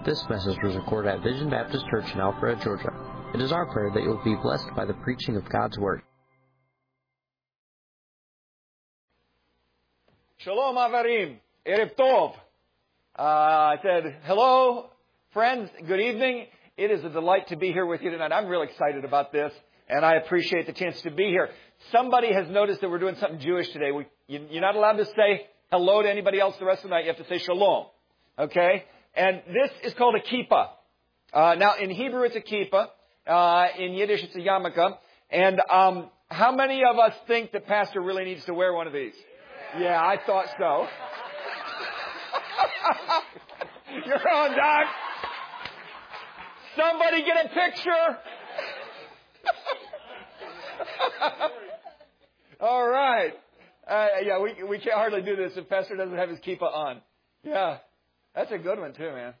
This message was recorded at Vision Baptist Church in Alpharetta, Georgia. It is our prayer that you will be blessed by the preaching of God's Word. Shalom Avarim, Erev Tov. I said, hello, friends, good evening. It is a delight to be here with you tonight. I'm really excited about this, and I appreciate the chance to be here. Somebody has noticed that we're doing something Jewish today. You're not allowed to say hello to anybody else the rest of the night. You have to say shalom, okay? And this is called a kippah. Now, in Hebrew, it's a kippah. In Yiddish, it's a yarmulke. And how many of us think that Pastor really needs to wear one of these? Yeah, I thought so. You're on, Doc. Somebody get a picture. All right. Yeah, we can't hardly do this if Pastor doesn't have his kippah on. Yeah, that's a good one too, man.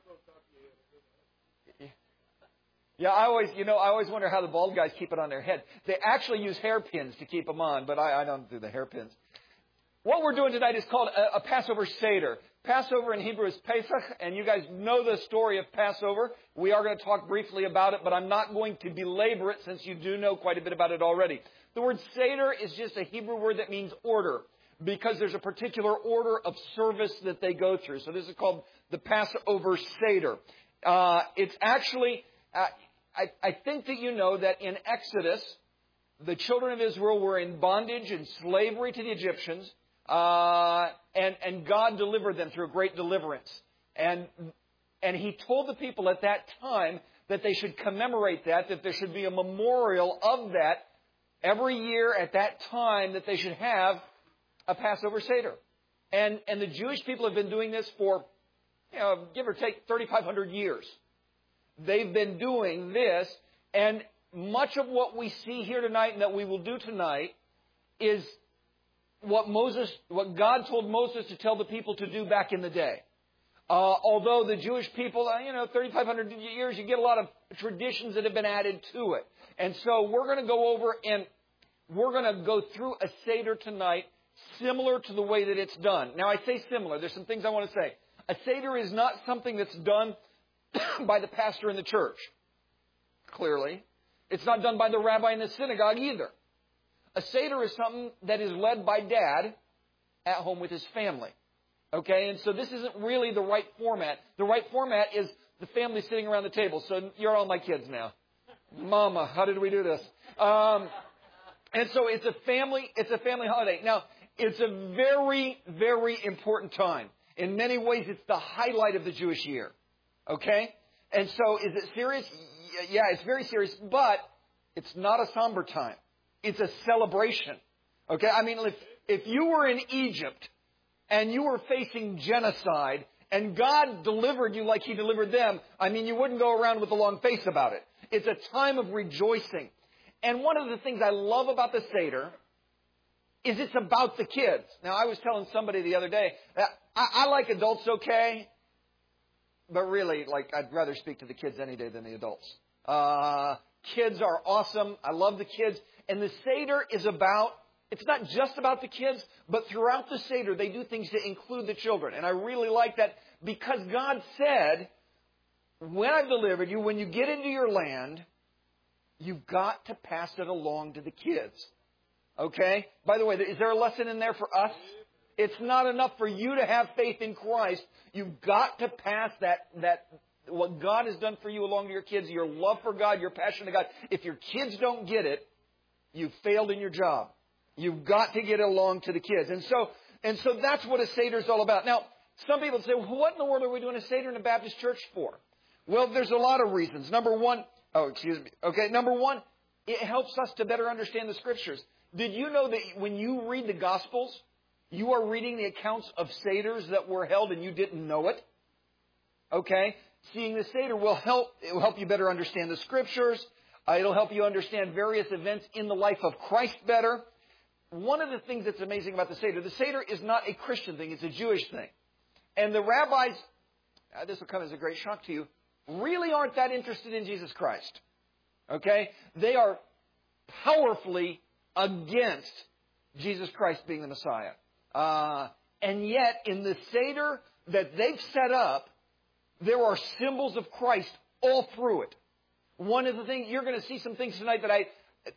Yeah, I always wonder how the bald guys keep it on their head. They actually use hairpins to keep them on, but I don't do the hairpins. What we're doing tonight is called a Passover Seder. Passover in Hebrew is Pesach, and you guys know the story of Passover. We are going to talk briefly about it, but I'm not going to belabor it since you do know quite a bit about it already. The word Seder is just a Hebrew word that means order, because there's a particular order of service that they go through. So this is called the Passover Seder. It's actually, I think that you know that in Exodus, the children of Israel were in bondage and slavery to the Egyptians. And God delivered them through a great deliverance. And He told the people at that time that they should commemorate that there should be a memorial of that every year at that time, that they should have a Passover Seder. And the Jewish people have been doing this for, give or take 3,500 years. They've been doing this, and much of what we see here tonight and that we will do tonight is what God told Moses to tell the people to do back in the day. Although the Jewish people, 3,500 years, you get a lot of traditions that have been added to it. And so we're going to go over and we're going to go through a Seder tonight similar to the way that it's done. Now, I say similar. There's some things I want to say. A Seder is not something that's done by the pastor in the church, clearly. It's not done by the rabbi in the synagogue either. A Seder is something that is led by dad at home with his family. Okay? And so this isn't really the right format. The right format is the family sitting around the table. So you're all my kids now. Mama, how did we do this? And so it's a family holiday. Now, it's a very, very important time. In many ways, it's the highlight of the Jewish year. Okay? And so is it serious? Yeah, it's very serious, but it's not a somber time. It's a celebration. Okay? I mean, if you were in Egypt and you were facing genocide and God delivered you like He delivered them, I mean, you wouldn't go around with a long face about it. It's a time of rejoicing. And one of the things I love about the Seder is it's about the kids. Now, I was telling somebody the other day that I like adults okay, but really, I'd rather speak to the kids any day than the adults. Kids are awesome. I love the kids. And the Seder is it's not just about the kids, but throughout the Seder, they do things to include the children. And I really like that because God said, when I've delivered you, when you get into your land, you've got to pass it along to the kids. Okay? By the way, is there a lesson in there for us? It's not enough for you to have faith in Christ. You've got to pass that what God has done for you along to your kids, your love for God, your passion to God. If your kids don't get it, you've failed in your job. You've got to get it along to the kids. And so that's what a Seder is all about. Now, some people say, well, what in the world are we doing a Seder in a Baptist church for? Well, there's a lot of reasons. Number one, it helps us to better understand the Scriptures. Did you know that when you read the Gospels, you are reading the accounts of Seders that were held and you didn't know it? Okay? Seeing the Seder will help you better understand the Scriptures. It'll help you understand various events in the life of Christ better. One of the things that's amazing about the Seder is not a Christian thing, it's a Jewish thing. And the rabbis, this will come as a great shock to you, really aren't that interested in Jesus Christ. Okay? They are powerfully against Jesus Christ being the Messiah. And yet, in the Seder that they've set up, There are symbols of Christ all through it. One of the things, you're going to see some things tonight that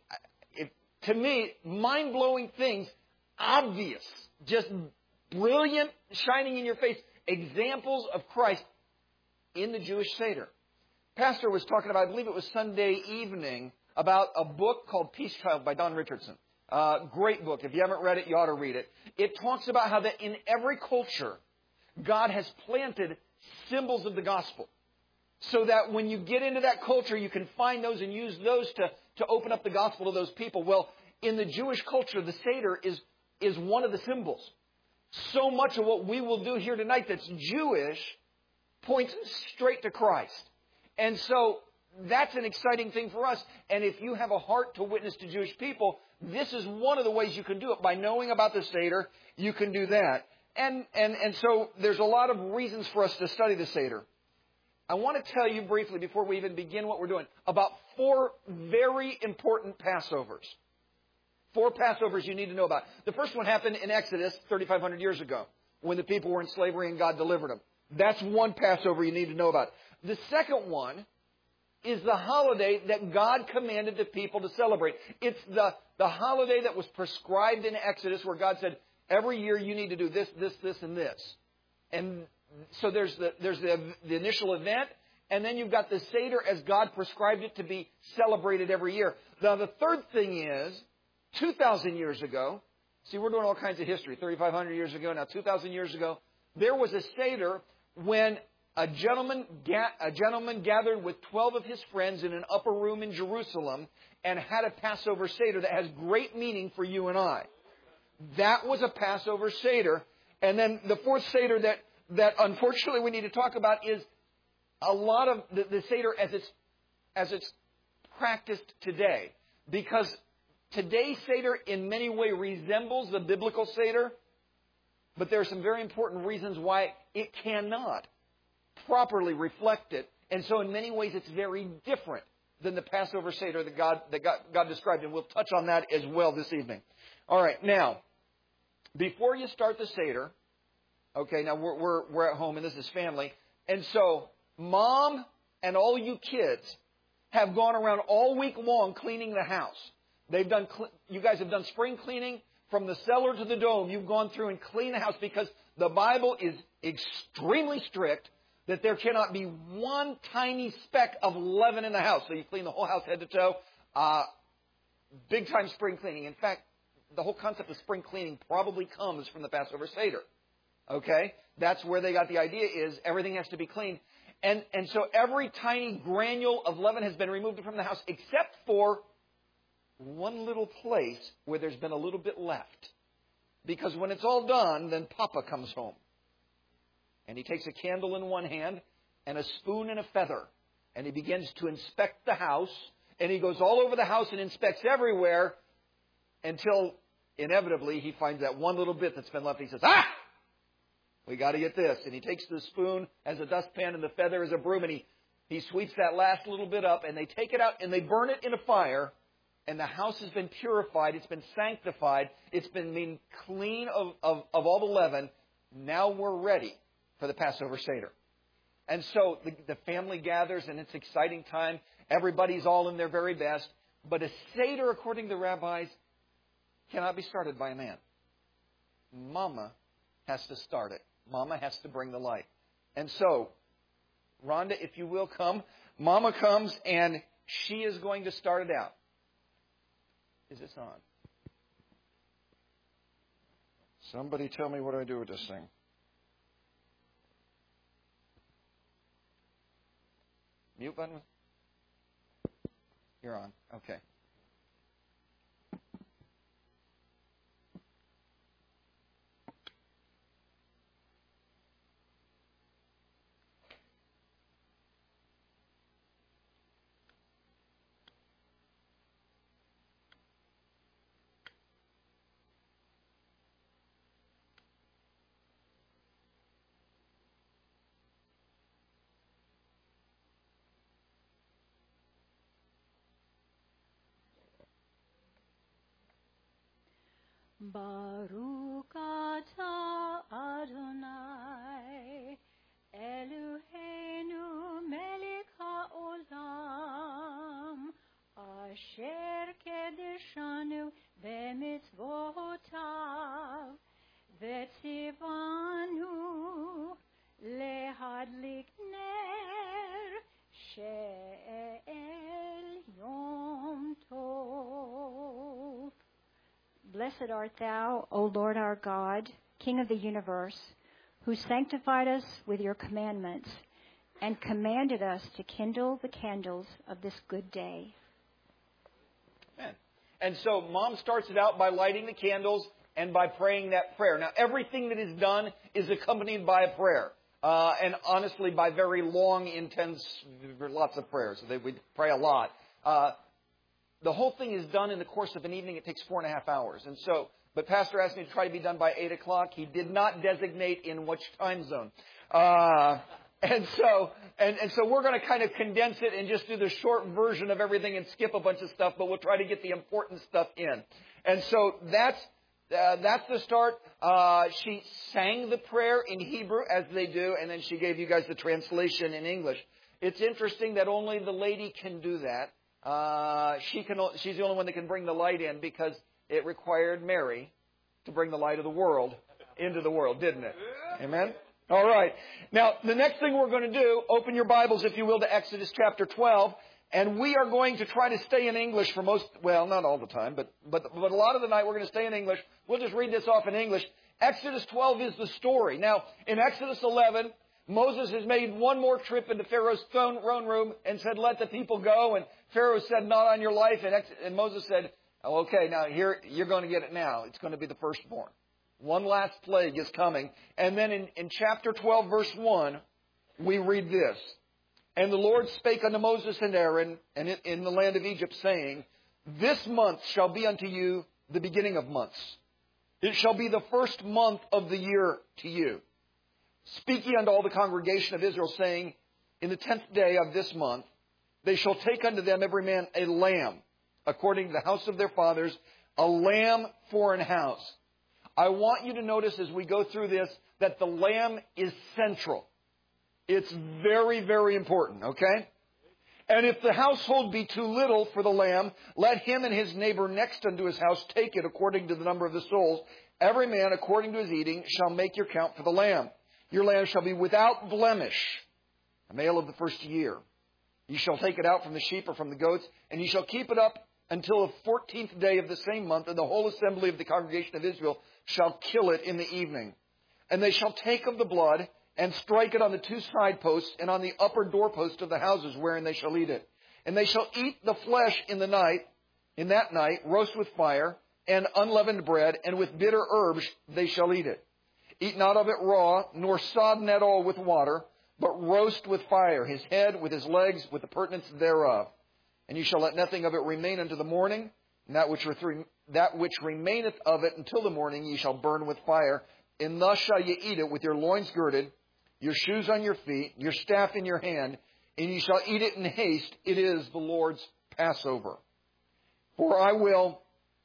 to me, mind-blowing things, obvious, just brilliant, shining in your face, examples of Christ in the Jewish Seder. Pastor was talking about, I believe it was Sunday evening, about a book called Peace Child by Don Richardson. Great book. If you haven't read it, you ought to read it. It talks about how that in every culture, God has planted symbols of the gospel. So that when you get into that culture, you can find those and use those to open up the gospel to those people. Well, in the Jewish culture, the Seder is one of the symbols. So much of what we will do here tonight that's Jewish points straight to Christ. And so that's an exciting thing for us. And if you have a heart to witness to Jewish people, this is one of the ways you can do it. By knowing about the Seder, you can do that. And so there's a lot of reasons for us to study the Seder. I want to tell you briefly, before we even begin what we're doing, about 4 very important Passovers. 4 Passovers you need to know about. The first one happened in Exodus 3,500 years ago, when the people were in slavery and God delivered them. That's one Passover you need to know about. The second one is the holiday that God commanded the people to celebrate. It's the holiday that was prescribed in Exodus, where God said, every year you need to do this, this, this, and this. And so there's the initial event, and then you've got the Seder as God prescribed it to be celebrated every year. Now, the third thing is, 2,000 years ago, see, we're doing all kinds of history, 3,500 years ago, now 2,000 years ago, there was a Seder when a gentleman gathered with 12 of his friends in an upper room in Jerusalem and had a Passover Seder that has great meaning for you and I. That was a Passover Seder. And then the fourth Seder that unfortunately we need to talk about is a lot of the Seder as it's practiced today. Because today's Seder in many ways resembles the biblical Seder, but there are some very important reasons why it cannot properly reflect it. And so in many ways it's very different than the Passover Seder that God described. And we'll touch on that as well this evening. All right, now, before you start the Seder, okay, now we're at home and this is family. And so Mom and all you kids have gone around all week long cleaning the house. You guys have done spring cleaning from the cellar to the dome. You've gone through and cleaned the house because the Bible is extremely strict that there cannot be one tiny speck of leaven in the house. So you clean the whole house head to toe. Big time spring cleaning. In fact, the whole concept of spring cleaning probably comes from the Passover Seder. Okay? That's where they got the idea is everything has to be cleaned. And so every tiny granule of leaven has been removed from the house except for one little place where there's been a little bit left. Because when it's all done, then Papa comes home. And he takes a candle in one hand and a spoon and a feather. And he begins to inspect the house. And he goes all over the house and inspects everywhere until inevitably he finds that one little bit that's been left. He says, we got to get this. And he takes the spoon as a dustpan and the feather as a broom. And he sweeps that last little bit up. And they take it out and they burn it in a fire. And the house has been purified. It's been sanctified. It's been made clean of all the leaven. Now we're ready for the Passover Seder. And so the family gathers and it's an exciting time. Everybody's all in their very best. But a Seder, according to the rabbis, cannot be started by a man. Mama has to start it. Mama has to bring the light. And so, Rhonda, if you will come. Mama comes and she is going to start it out. Is this on? Somebody tell me what I do with this thing. Mute button? You're on. Okay. Baruch atah Adonai Eloheinu Blessed art thou, O Lord our God, King of the universe, who sanctified us with your commandments and commanded us to kindle the candles of this good day. Amen. And so Mom starts it out by lighting the candles and by praying that prayer. Now, everything that is done is accompanied by a prayer. And honestly, by very long, intense, lots of prayers. So we pray a lot. The whole thing is done in the course of an evening. It takes 4.5 hours. And so, but Pastor asked me to try to be done by 8 o'clock. He did not designate in which time zone. And so we're going to kind of condense it and just do the short version of everything and skip a bunch of stuff, but we'll try to get the important stuff in. And so that's the start. She sang the prayer in Hebrew, as they do, and then she gave you guys the translation in English. It's interesting that only the lady can do that. She's the only one that can bring the light in, because it required Mary to bring the light of the world into the world, didn't it? Amen? All right. Now, the next thing we're going to do, open your Bibles, if you will, to Exodus chapter 12. And we are going to try to stay in English for not all the time, but a lot of the night we're going to stay in English. We'll just read this off in English. Exodus 12 is the story. Now, in Exodus 11, Moses has made one more trip into Pharaoh's throne room and said, let the people go. And Pharaoh said, not on your life. And Moses said, oh, okay, now here, you're going to get it now. It's going to be the firstborn. One last plague is coming. And then in chapter 12, verse 1, we read this. And the Lord spake unto Moses and Aaron and in the land of Egypt, saying, this month shall be unto you the beginning of months. It shall be the first month of the year to you. Speak ye unto all the congregation of Israel, saying, in the 10th day of this month, they shall take unto them every man a lamb, according to the house of their fathers, a lamb for an house. I want you to notice as we go through this that the lamb is central. It's very, very important, okay? And if the household be too little for the lamb, let him and his neighbor next unto his house take it according to the number of the souls. Every man according to his eating shall make your count for the lamb. Your lamb shall be without blemish, a male of the first year. Ye shall take it out from the sheep or from the goats, and ye shall keep it up until the 14th day of the same month, and the whole assembly of the congregation of Israel shall kill it in the evening. And they shall take of the blood, and strike it on the 2 side posts and on the upper doorpost of the houses wherein they shall eat it. And they shall eat the flesh in that night, roast with fire, and unleavened bread, and with bitter herbs they shall eat it. Eat not of it raw, nor sodden at all with water, but roast with fire, his head with his legs, with the purtenance thereof. And you shall let nothing of it remain unto the morning, and that which remaineth of it until the morning ye shall burn with fire. And thus shall ye eat it with your loins girded, your shoes on your feet, your staff in your hand, and ye shall eat it in haste. It is the Lord's Passover. For I will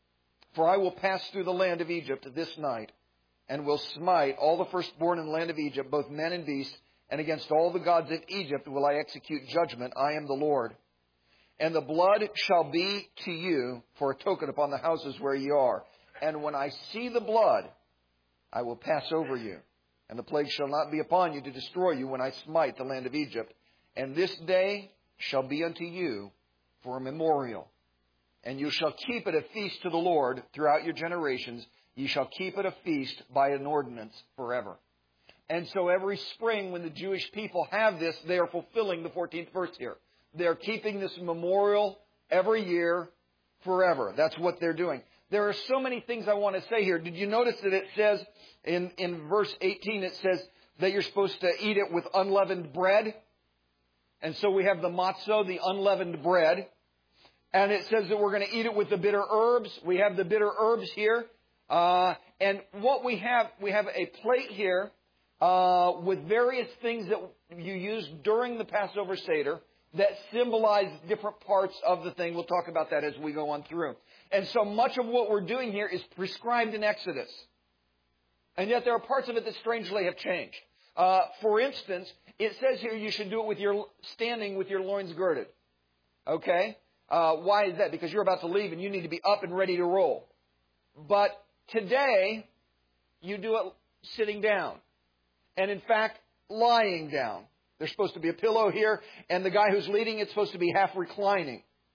pass through the land of Egypt this night, and will smite all the firstborn in the land of Egypt, both men and beasts, and against all the gods of Egypt will I execute judgment. I am the Lord. And the blood shall be to you for a token upon the houses where ye are. And when I see the blood, I will pass over you. And the plague shall not be upon you to destroy you when I smite the land of Egypt. And this day shall be unto you for a memorial. And you shall keep it a feast to the Lord throughout your generations. Ye shall keep it a feast by an ordinance forever. And so every spring when the Jewish people have this, they are fulfilling the 14th verse here. They're keeping this memorial every year forever. That's what they're doing. There are so many things I want to say here. Did you notice that it says in verse 18, it says that you're supposed to eat it with unleavened bread? And so we have the matzah, the unleavened bread. And it says that we're going to eat it with the bitter herbs. We have the bitter herbs here. And what we have a plate here with various things that you use during the Passover Seder that symbolize different parts of the thing. We'll talk about that as we go on through. And so much of what we're doing here is prescribed in Exodus. And yet there are parts of it that strangely have changed. For instance, it says here you should do it standing with your loins girded. Okay? Why is that? Because you're about to leave and you need to be up and ready to roll. But today, you do it sitting down. And in fact, lying down. There's supposed to be a pillow here, and the guy who's leading it's supposed to be half reclining.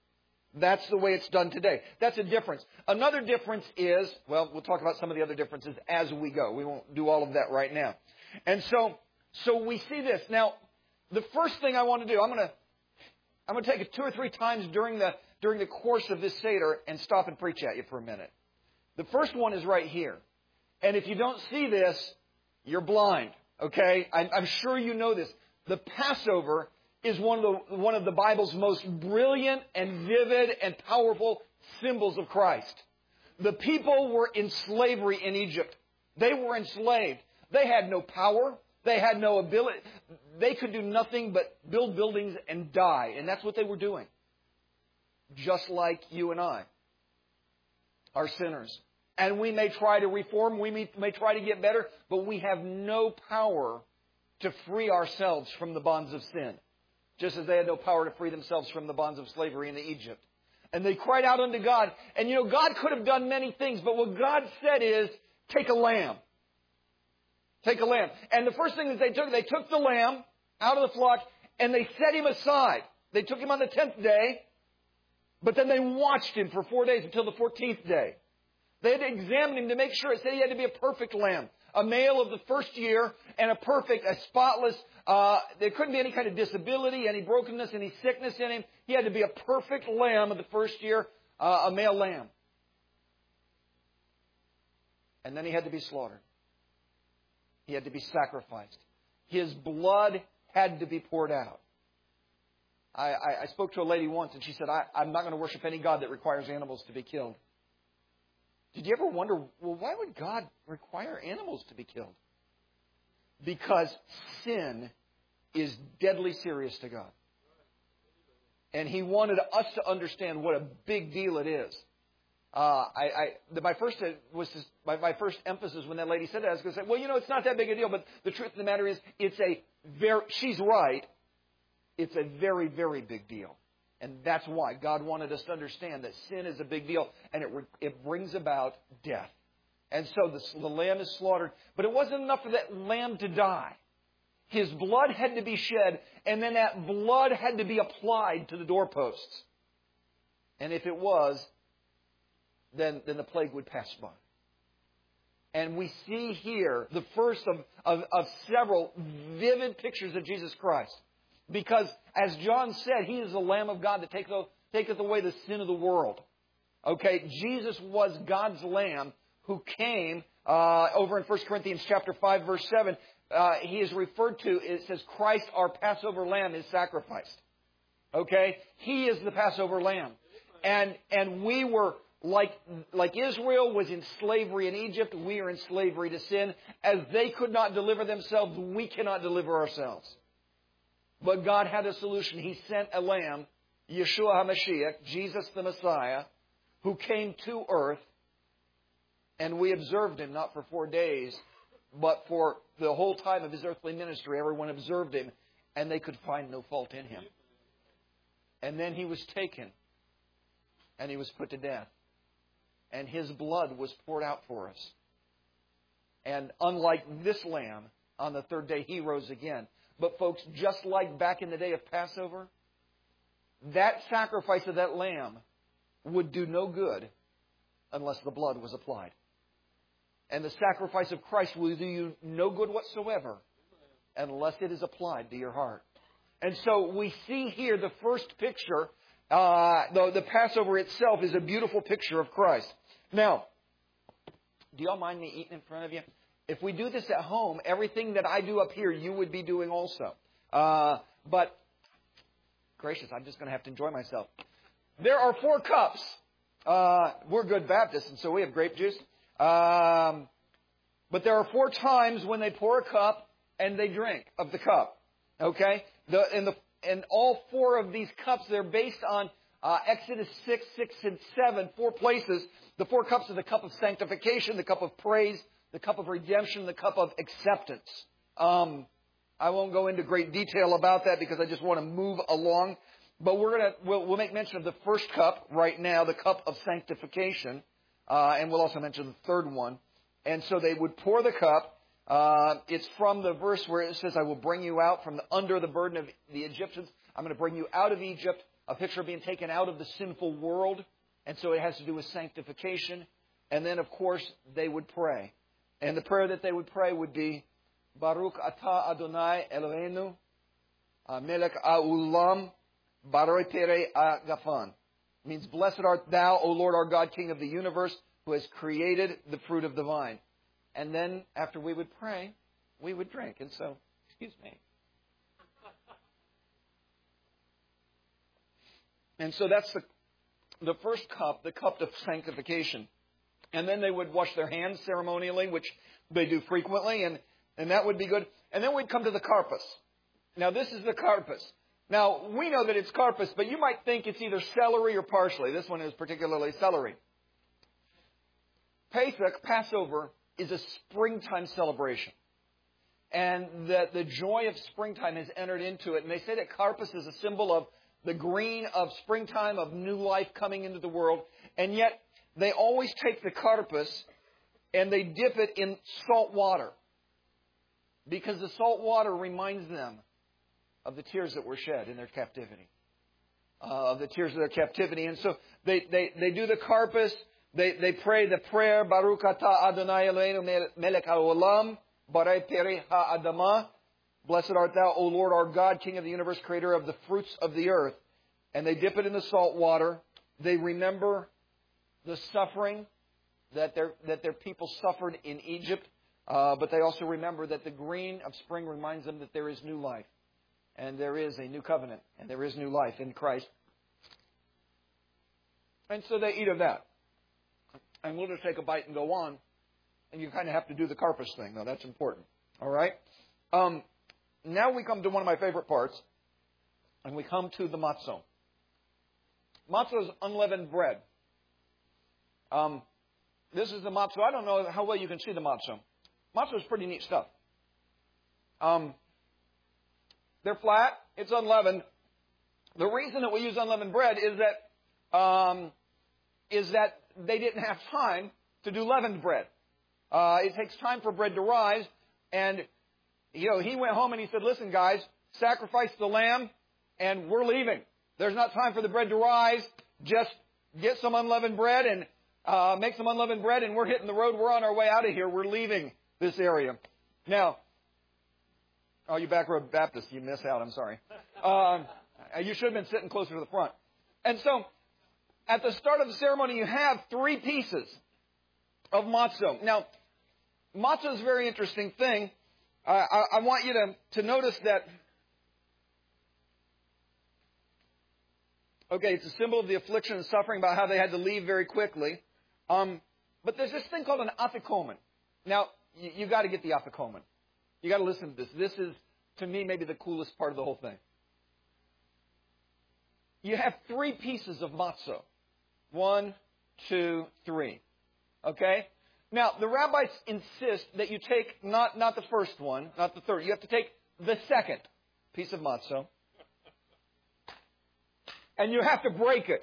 That's the way it's done today. That's a difference. Another difference is, well, we'll talk about some of the other differences as we go. We won't do all of that right now. And so we see this. Now, the first thing I want to do, I'm going to take it 2 or 3 times during the course of this Seder and stop and preach at you for a minute. The first one is right here. And if you don't see this, you're blind. Okay? I'm sure you know this. The Passover is one of the Bible's most brilliant and vivid and powerful symbols of Christ. The people were in slavery in Egypt. They were enslaved. They had no power. They had no ability. They could do nothing but build buildings and die. And that's what they were doing. Just like you and I are sinners. And we may try to reform. We may try to get better. But we have no power to free ourselves from the bonds of sin. Just as they had no power to free themselves from the bonds of slavery in Egypt. And they cried out unto God. And God could have done many things. But what God said is, take a lamb. Take a lamb. And the first thing that they took the lamb out of the flock and they set him aside. They took him on the 10th day. But then they watched him for 4 days until the 14th day. They had to examine him to make sure. It said he had to be a perfect lamb. A male of the first year and a spotless. There couldn't be any kind of disability, any brokenness, any sickness in him. He had to be a perfect lamb of the first year, a male lamb. And then he had to be slaughtered. He had to be sacrificed. His blood had to be poured out. I spoke to a lady once and she said, I'm not going to worship any God that requires animals to be killed. Did you ever wonder, well, why would God require animals to be killed? Because sin is deadly serious to God. And He wanted us to understand what a big deal it is. My first emphasis when that lady said that, I was going to say, well, it's not that big a deal. But the truth of the matter is, she's right. It's a very, very big deal. And that's why God wanted us to understand that sin is a big deal. And it brings about death. And so the lamb is slaughtered. But it wasn't enough for that lamb to die. His blood had to be shed. And then that blood had to be applied to the doorposts. And if it was, then the plague would pass by. And we see here the first of several vivid pictures of Jesus Christ. Because, as John said, He is the Lamb of God that taketh away the sin of the world. Okay, Jesus was God's Lamb who came, over in 1 Corinthians chapter 5, verse 7, He is referred to, it says, Christ, our Passover Lamb, is sacrificed. Okay, He is the Passover Lamb. And we were, like Israel was in slavery in Egypt, we are in slavery to sin. As they could not deliver themselves, we cannot deliver ourselves. But God had a solution. He sent a lamb, Yeshua HaMashiach, Jesus the Messiah, who came to earth. And we observed Him not for 4 days, but for the whole time of His earthly ministry. Everyone observed Him, and they could find no fault in Him. And then He was taken, and He was put to death. And His blood was poured out for us. And unlike this lamb, on the 3rd day He rose again. But folks, just like back in the day of Passover, that sacrifice of that lamb would do no good unless the blood was applied. And the sacrifice of Christ will do you no good whatsoever unless it is applied to your heart. And so we see here the first picture, the Passover itself is a beautiful picture of Christ. Now, do y'all mind me eating in front of you? If we do this at home, everything that I do up here, you would be doing also. But, gracious, I'm just going to have to enjoy myself. There are 4 cups. We're good Baptists, and so we have grape juice. But there are 4 times when they pour a cup and they drink of the cup. Okay? And all 4 of these cups, they're based on Exodus 6, 6, and 7, 4 places. The 4 cups are the cup of sanctification, the cup of praise, the cup of redemption, the cup of acceptance. I won't go into great detail about that because I just want to move along. But we'll make mention of the first cup right now, the cup of sanctification. And we'll also mention the third one. And so they would pour the cup. It's from the verse where it says, I will bring you out from under the burden of the Egyptians. I'm going to bring you out of Egypt. a picture of being taken out of the sinful world. And so it has to do with sanctification. And then, of course, they would pray. And the prayer that they would pray would be, Baruch atah Adonai Eloheinu, melech ha'olam, baroi perei ha'gafan. Means, blessed art thou, O Lord our God, King of the universe, who has created the fruit of the vine. And then, after we would pray, we would drink. And so, excuse me. And so that's the first cup, the cup of sanctification. And then they would wash their hands ceremonially, which they do frequently, and that would be good. And then we'd come to the karpas. Now, this is the karpas. Now, we know that it's karpas, but you might think it's either celery or parsley. This one is particularly celery. Pesach, Passover, is a springtime celebration. And the joy of springtime has entered into it. And they say that karpas is a symbol of the green of springtime, of new life coming into the world. And yet, they always take the karpas and they dip it in salt water. Because the salt water reminds them of the tears that were shed in their captivity. Of the tears of their captivity. And so they do the karpas. They pray the prayer, Baruch atah Adonai Eloheinu melech ha'olam, barei perei ha'adamah. Blessed art thou, O Lord our God, King of the universe, creator of the fruits of the earth. And they dip it in the salt water. They remember the suffering that their people suffered in Egypt. But they also remember that the green of spring reminds them that there is new life. And there is a new covenant. And there is new life in Christ. And so they eat of that. And we'll just take a bite and go on. And you kind of have to do the karpas thing, though. That's important. All right? Now we come to one of my favorite parts. And we come to the matzah. Matzah is unleavened bread. This is the matzah. I don't know how well you can see the matzah. Matzah is pretty neat stuff. They're flat. It's unleavened. The reason that we use unleavened bread is that they didn't have time to do leavened bread. It takes time for bread to rise. And, he went home and he said, listen, guys, sacrifice the lamb and we're leaving. There's not time for the bread to rise. Just get some unleavened bread and make some unleavened bread and we're hitting the road. We're on our way out of here. We're leaving this area. Now, you back row Baptists, you miss out. I'm sorry. You should have been sitting closer to the front. And so, at the start of the ceremony, you have 3 pieces of matzah. Now, matzah is a very interesting thing. I want you to notice that, okay, it's a symbol of the affliction and suffering about how they had to leave very quickly. But there's this thing called an afikomen. Now, you got to get the afikomen. You got to listen to this. This is, to me, maybe the coolest part of the whole thing. You have 3 pieces of matzah. 1, 2, 3. Okay? Now, the rabbis insist that you take not the first one, not the third. You have to take the second piece of matzah. And you have to break it.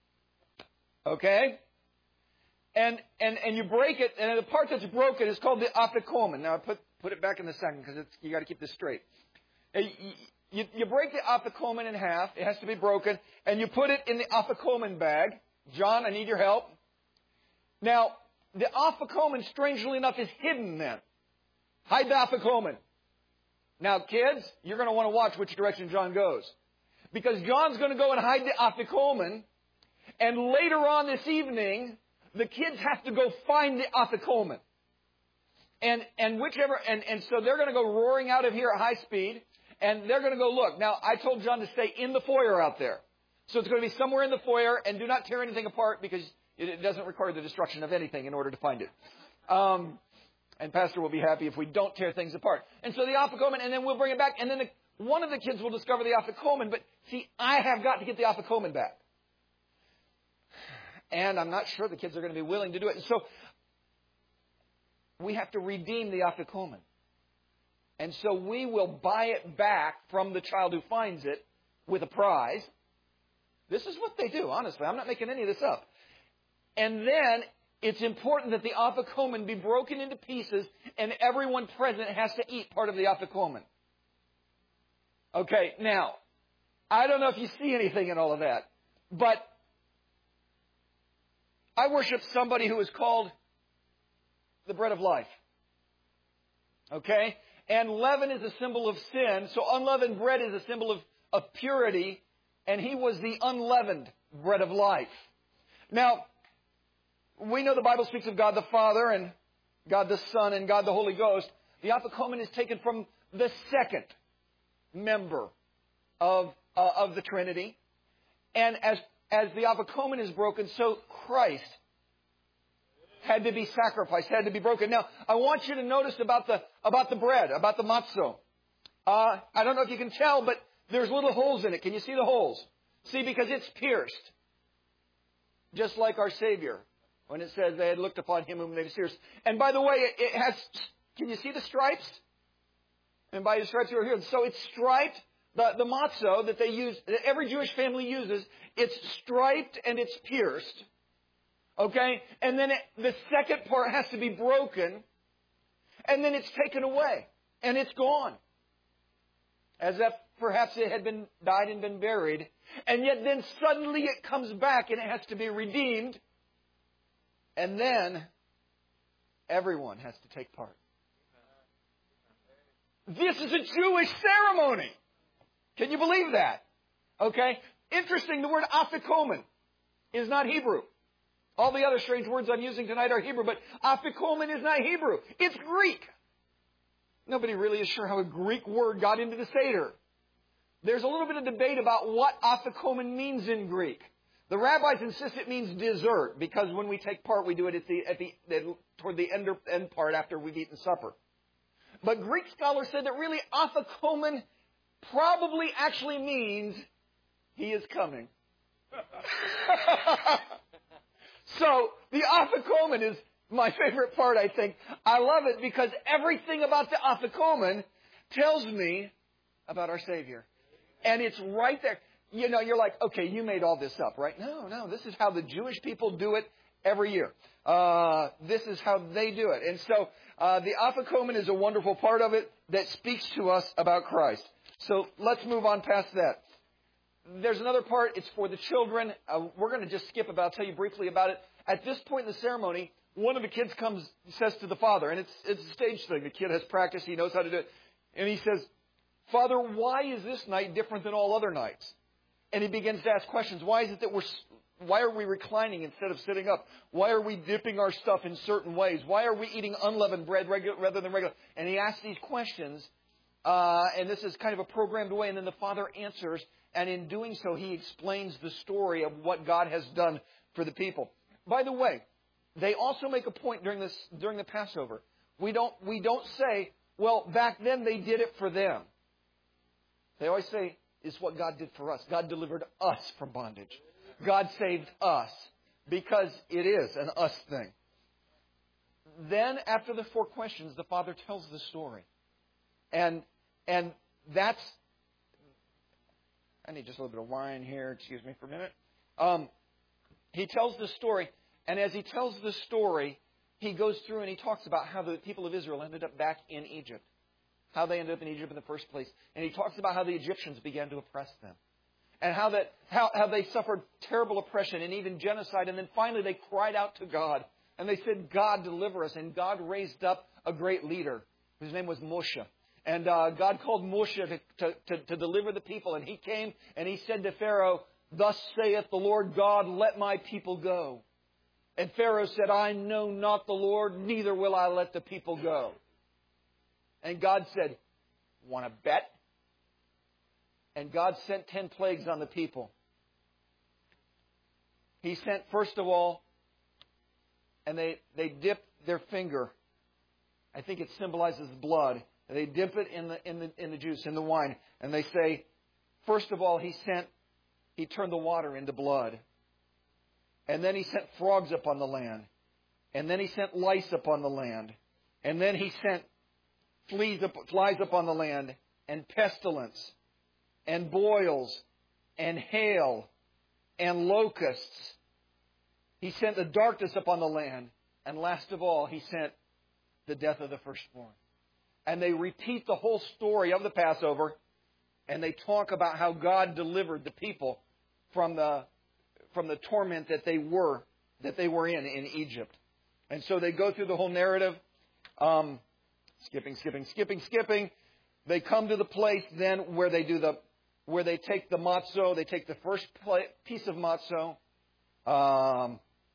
Okay? And you break it, and the part that's broken is called the afikomen. Now, I put it back in the second because you got to keep this straight. You break the afikomen in half. It has to be broken. And you put it in the afikomen bag. John, I need your help. Now, the afikomen, strangely enough, is hidden then. Hide the afikomen. Now, kids, you're going to want to watch which direction John goes. Because John's going to go and hide the afikomen. And later on this evening, the kids have to go find the afikomen. And so they're going to go roaring out of here at high speed. And they're going to go look. Now, I told John to stay in the foyer out there. So it's going to be somewhere in the foyer. And do not tear anything apart because it doesn't require the destruction of anything in order to find it. And Pastor will be happy if we don't tear things apart. And so the afikomen, and then we'll bring it back. And then one of the kids will discover the afikomen. But see, I have got to get the afikomen back. And I'm not sure the kids are going to be willing to do it. And so we have to redeem the afikomen. And so we will buy it back from the child who finds it with a prize. This is what they do, honestly. I'm not making any of this up. And then it's important that the afikomen be broken into pieces and everyone present has to eat part of the afikomen. Okay, now, I don't know if you see anything in all of that. But I worship somebody who is called the bread of life. Okay? And leaven is a symbol of sin. So unleavened bread is a symbol of purity. And He was the unleavened bread of life. Now, we know the Bible speaks of God the Father and God the Son and God the Holy Ghost. The Afikomen is taken from the second member of the Trinity. And as the Afikomen is broken, so Christ had to be sacrificed, had to be broken. Now, I want you to notice about the bread, about the matzo. I don't know if you can tell, but there's little holes in it. Can you see the holes? See, because it's pierced. Just like our Savior, when it says they had looked upon Him whom they had pierced. And by the way, it has, can you see the stripes? And by the stripes you are healed. So it's striped. The matzo that they use, that every Jewish family uses, it's striped and it's pierced. Okay? And then the second part has to be broken. And then it's taken away. And it's gone. As if perhaps it had been died and been buried. And yet then suddenly it comes back and it has to be redeemed. And then everyone has to take part. This is a Jewish ceremony. Can you believe that? Okay? Interesting, the word afikomen is not Hebrew. All the other strange words I'm using tonight are Hebrew, but afikomen is not Hebrew. It's Greek. Nobody really is sure how a Greek word got into the Seder. There's a little bit of debate about what afikomen means in Greek. The rabbis insist it means dessert, because when we take part, we do it toward the end part after we've eaten supper. But Greek scholars said that really afikomen probably actually means He is coming. So the afikomen is my favorite part, I think. I love it because everything about the afikomen tells me about our Savior. And it's right there. You know, you're like, okay, you made all this up, right? No, this is how the Jewish people do it every year. This is how they do it. And so the afikomen is a wonderful part of it that speaks to us about Christ. So let's move on past that. There's another part. It's for the children. We're going to just skip it, but I'll tell you briefly about it. At this point in the ceremony, one of the kids says to the father, and it's a stage thing. The kid has practice. He knows how to do it. And he says, "Father, why is this night different than all other nights?" And he begins to ask questions. Why is it that why are we reclining instead of sitting up? Why are we dipping our stuff in certain ways? Why are we eating unleavened bread rather than regular? And he asks these questions, and this is kind of a programmed way. And then the father answers, and in doing so, he explains the story of what God has done for the people. By the way, they also make a point during the Passover. We don't say, well, back then they did it for them. They always say, it's what God did for us. God delivered us from bondage. God saved us, because it is an us thing. Then, after the 4 questions, the father tells the story. And that's... I need just a little bit of wine here. Excuse me for a minute. He tells the story, and as he tells the story, he goes through and he talks about how the people of Israel ended up back in Egypt. How they ended up in Egypt in the first place. And he talks about how the Egyptians began to oppress them. And how they suffered terrible oppression and even genocide. And then finally they cried out to God. And they said, God, deliver us. And God raised up a great leader. His name was Moshe. And God called Moshe to deliver the people. And he came and he said to Pharaoh, "Thus saith the Lord God, let my people go." And Pharaoh said, "I know not the Lord, neither will I let the people go." And God said, "Want to bet?" And God sent 10 plagues on the people. He sent, first of all, and they dipped their finger. I think it symbolizes blood. They dip it in the juice, in the wine. And they say, first of all, He turned the water into blood. And then He sent frogs upon the land. And then He sent lice upon the land. And then He sent flies upon the land, and pestilence, and boils, and hail, and locusts. He sent the darkness upon the land. And last of all, He sent the death of the firstborn. And they repeat the whole story of the Passover And they talk about how God delivered the people from the torment that they were in Egypt. And so they go through the whole narrative. Skipping. They come to the place then where they take the matzo. They take the first piece of matzo. I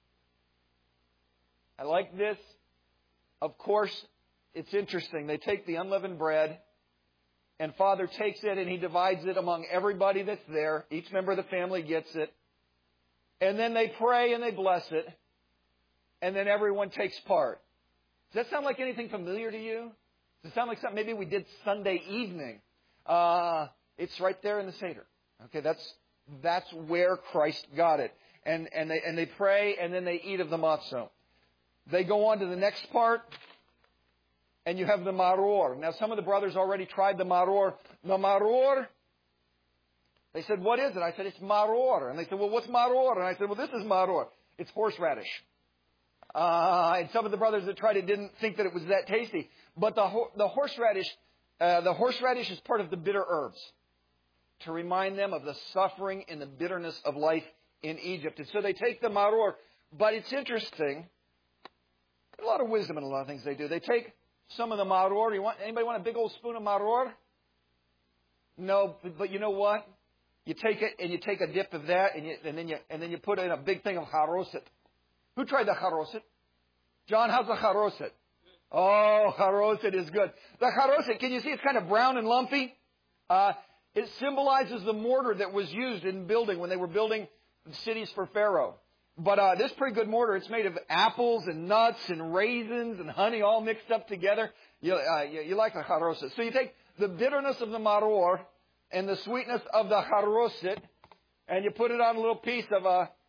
like this. Of course, it's interesting. They take the unleavened bread, and Father takes it and He divides it among everybody that's there. Each member of the family gets it. And then they pray and they bless it. And then everyone takes part. Does that sound like anything familiar to you? Does it sound like something maybe we did Sunday evening? It's right there in the Seder. Okay, that's where Christ got it. And they pray and then they eat of the matzo. They go on to the next part, and you have the maror. Now, some of the brothers already tried the maror. The maror, they said, what is it? I said, it's maror. And they said, well, what's maror? And I said, well, this is maror. It's horseradish. And some of the brothers that tried it didn't think that it was that tasty. But the horseradish is part of the bitter herbs to remind them of the suffering and the bitterness of life in Egypt. And so they take the maror. But it's interesting. A lot of wisdom in a lot of things they do. They take some of the maror. Anybody want a big old spoon of maror? No, but you know what? You take it and you take a dip of that, and then you put it in a big thing of charoset. Who tried the charoset? John, how's the charoset? Oh, charoset is good. The charoset, can you see it's kind of brown and lumpy? It symbolizes the mortar that was used in building when they were building cities for Pharaoh. But this is pretty good mortar. It's made of apples and nuts and raisins and honey all mixed up together. You like the charoset. So you take the bitterness of the maror and the sweetness of the charoset, and you put it on a little piece of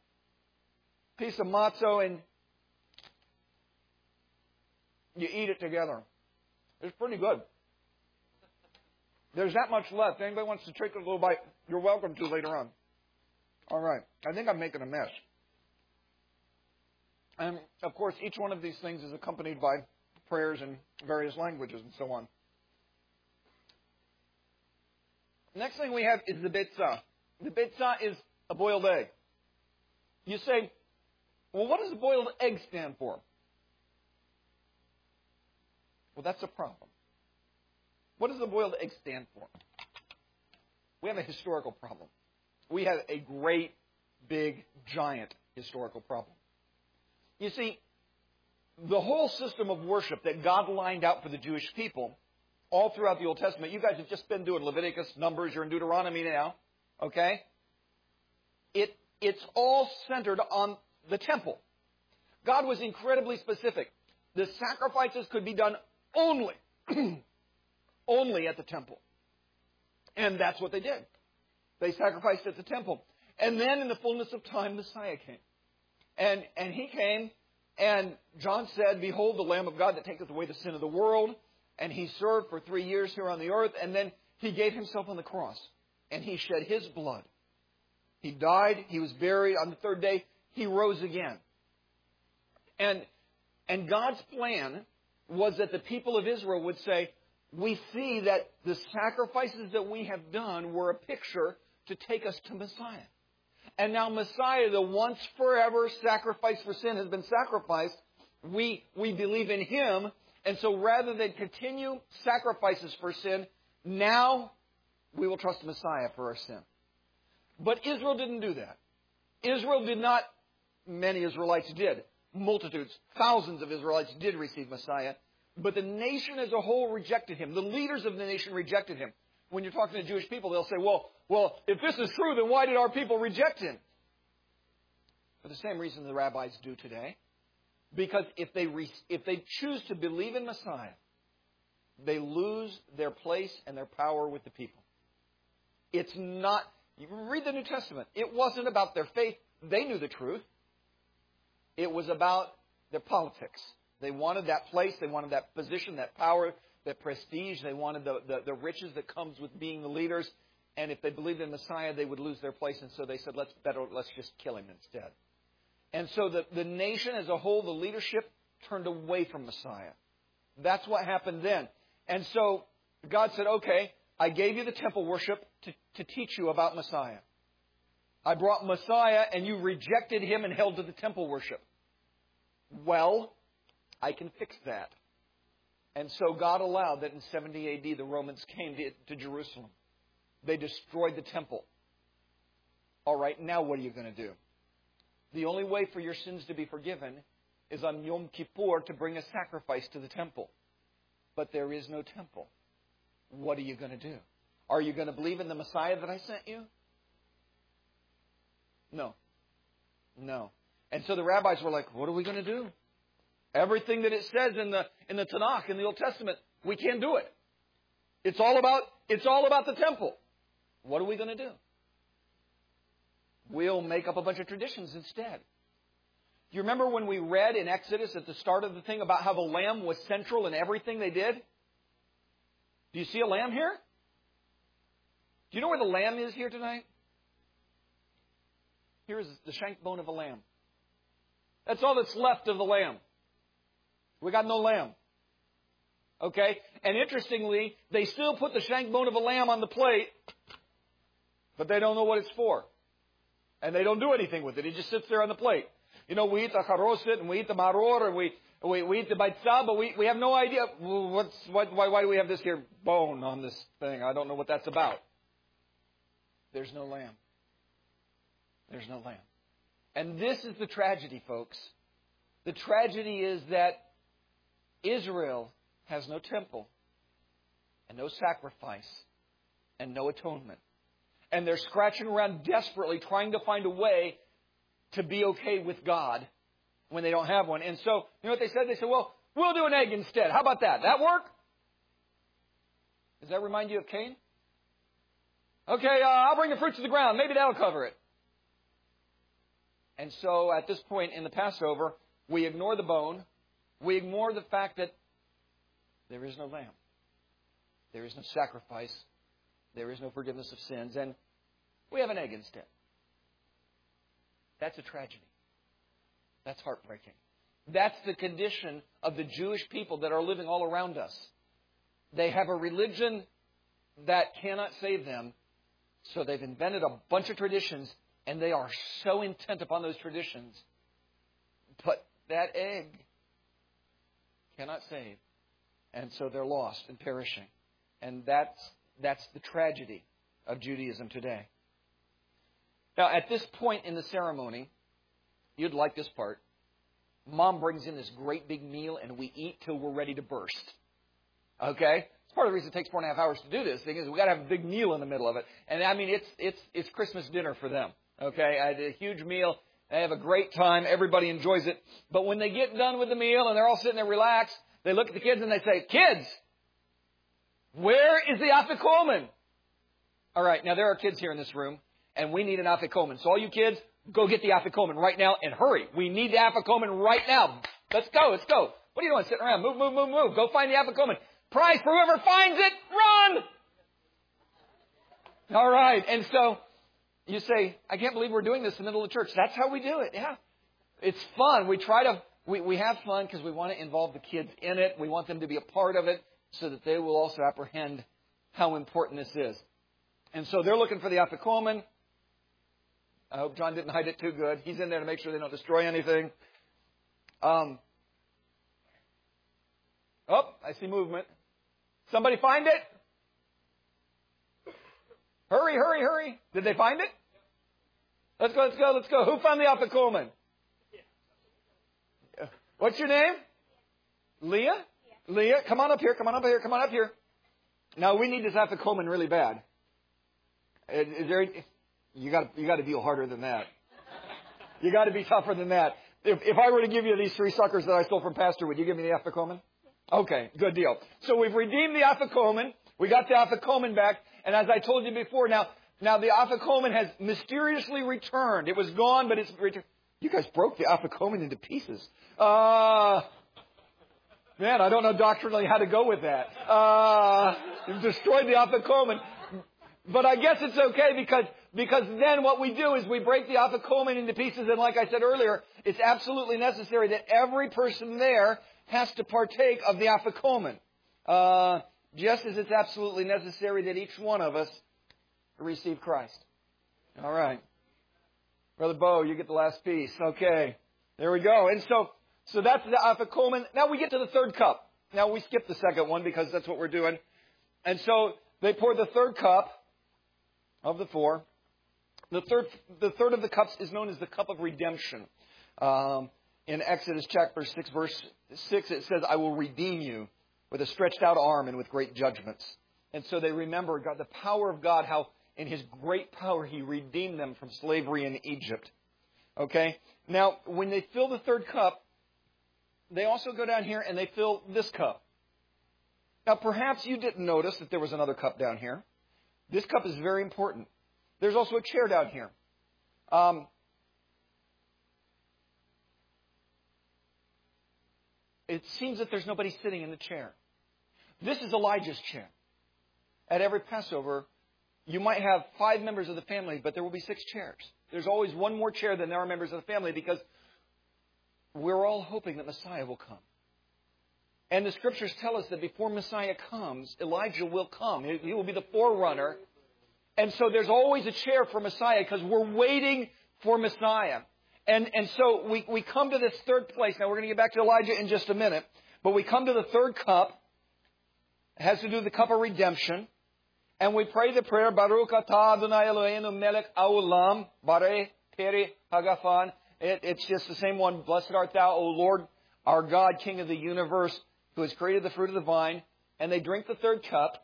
matzo, and you eat it together. It's pretty good. There's that much left. Anybody wants to take a little bite, you're welcome to later on. All right. I think I'm making a mess. And, of course, each one of these things is accompanied by prayers in various languages and so on. Next thing we have is the bitzah. The bitzah is a boiled egg. You say, well, what does a boiled egg stand for? Well, that's a problem. What does a boiled egg stand for? We have a historical problem. We have a great, big, giant historical problem. You see, the whole system of worship that God lined out for the Jewish people all throughout the Old Testament, you guys have just been doing Leviticus, Numbers, you're in Deuteronomy now, okay? It's all centered on the temple. God was incredibly specific. The sacrifices could be done only at the temple. And that's what they did. They sacrificed at the temple. And then in the fullness of time, Messiah came. And He came, and John said, behold, the Lamb of God that taketh away the sin of the world. And He served for 3 years here on the earth, and then He gave Himself on the cross. And He shed His blood. He died, He was buried. On the third day, He rose again. And God's plan was that the people of Israel would say, we see that the sacrifices that we have done were a picture to take us to Messiah. And now Messiah, the once forever sacrifice for sin, has been sacrificed. We believe in Him. And so rather than continue sacrifices for sin, now we will trust Messiah for our sin. But Israel didn't do that. Israel did not. Many Israelites did. Multitudes, thousands of Israelites did receive Messiah. But the nation as a whole rejected Him. The leaders of the nation rejected Him. When you're talking to Jewish people, they'll say, well, if this is true, then why did our people reject Him? For the same reason the rabbis do today. Because if they choose to believe in Messiah, they lose their place and their power with the people. It's not, you read the New Testament, it wasn't about their faith. They knew the truth. It was about their politics. They wanted that place, they wanted that position, that power, that prestige. They wanted the riches that comes with being the leaders. And if they believed in Messiah, they would lose their place. And so they said, let's just kill Him instead. And so the nation as a whole, the leadership, turned away from Messiah. That's what happened then. And so God said, okay, I gave you the temple worship to teach you about Messiah. I brought Messiah and you rejected him and held to the temple worship. Well, I can fix that. And so God allowed that in 70 A.D. the Romans came to Jerusalem. They destroyed the temple. All right, now what are you going to do? The only way for your sins to be forgiven is on Yom Kippur to bring a sacrifice to the temple. But there is no temple. What are you going to do? Are you going to believe in the Messiah that I sent you? No. No. And so the rabbis were like, what are we going to do? Everything that it says in the Tanakh, in the Old Testament, we can't do it. It's all about the temple. What are we going to do? We'll make up a bunch of traditions instead. Do you remember when we read in Exodus at the start of the thing about how the lamb was central in everything they did? Do you see a lamb here? Do you know where the lamb is here tonight? Here is the shank bone of a lamb. That's all that's left of the lamb. We got no lamb. Okay? And interestingly, they still put the shank bone of a lamb on the plate, but they don't know what it's for. And they don't do anything with it. It just sits there on the plate. You know, we eat the charoset and we eat the maror and we eat the baitzah, but we have no idea why do we have this here bone on this thing? I don't know what that's about. There's no lamb. There's no lamb. And this is the tragedy, folks. The tragedy is that Israel has no temple and no sacrifice and no atonement. And they're scratching around desperately trying to find a way to be okay with God when they don't have one. And so, you know what they said? They said, well, we'll do an egg instead. How about that? That work? Does that remind you of Cain? Okay, I'll bring the fruits of the ground. Maybe that'll cover it. And so at this point in the Passover, we ignore the bone. We ignore the fact that there is no lamb. There is no sacrifice. There is no forgiveness of sins. And we have an egg instead. That's a tragedy. That's heartbreaking. That's the condition of the Jewish people that are living all around us. They have a religion that cannot save them, so they've invented a bunch of traditions, and they are so intent upon those traditions. But that egg cannot save. And so they're lost and perishing. And that's the tragedy of Judaism today. Now, at this point in the ceremony, you'd like this part. Mom brings in this great big meal, and we eat till we're ready to burst. Okay? It's part of the reason it takes 4.5 hours to do this thing is we got to have a big meal in the middle of it. And I mean, it's Christmas dinner for them. Okay? I did a huge meal. They have a great time. Everybody enjoys it. But when they get done with the meal and they're all sitting there relaxed, they look at the kids and they say, "Kids, where is the afikomen?" All right, now there are kids here in this room, and we need an afikomen. So all you kids, go get the afikomen right now and hurry. We need the afikomen right now. Let's go, let's go. What are you doing sitting around? Move, move, move, move. Go find the afikomen. Prize for whoever finds it, run! All right, and so you say, "I can't believe we're doing this in the middle of church." That's how we do it, yeah. It's fun. We have fun because we want to involve the kids in it. We want them to be a part of it so that they will also apprehend how important this is. And so they're looking for the afikomen. I hope John didn't hide it too good. He's in there to make sure they don't destroy anything. Oh, I see movement. Somebody find it? Hurry, hurry, hurry. Did they find it? Let's go, let's go, let's go. Who found the afikomen? What's your name? Leah? Yeah. Leah, come on up here, come on up here, come on up here. Now, we need this afikomen really bad. You got to deal harder than that. You got to be tougher than that. If I were to give you these 3 suckers that I stole from Pastor, would you give me the afikomen? Okay, good deal. So we've redeemed the afikomen. We got the afikomen back. And as I told you before, now the afikomen has mysteriously returned. It was gone, but it's returned. You guys broke the afikomen into pieces. Man, I don't know doctrinally how to go with that. You've destroyed the afikomen. But I guess it's okay because then what we do is we break the afikomen into pieces. And like I said earlier, it's absolutely necessary that every person there has to partake of the afikomen. just as it's absolutely necessary that each one of us receive Christ. All right. Brother Bo, you get the last piece. Okay. There we go. And so that's the Afikomen. Now we get to the third cup. Now we skip the second one because that's what we're doing. And so they poured the third cup of the four. The third of the cups is known as the cup of redemption. In Exodus chapter 6, verse 6, it says, I will redeem you with a stretched out arm and with great judgments. And so they remember God, the power of God, how in His great power He redeemed them from slavery in Egypt. Okay? Now, when they fill the third cup, they also go down here and they fill this cup. Now, perhaps you didn't notice that there was another cup down here. This cup is very important. There's also a chair down here. It seems that there's nobody sitting in the chair. This is Elijah's chair. At every Passover, you might have 5 members of the family, but there will be 6 chairs. There's always one more chair than there are members of the family because we're all hoping that Messiah will come. And the Scriptures tell us that before Messiah comes, Elijah will come. He will be the forerunner. And so there's always a chair for Messiah because we're waiting for Messiah. And so we come to this third place. Now we're going to get back to Elijah in just a minute. But we come to the third cup. It has to do with the cup of redemption. And we pray the prayer, Baruch atah Adonai Eloheinu melech haolam, bareh peri hagafan. It's just the same one. Blessed art thou, O Lord, our God, King of the universe, who has created the fruit of the vine. And they drink the third cup.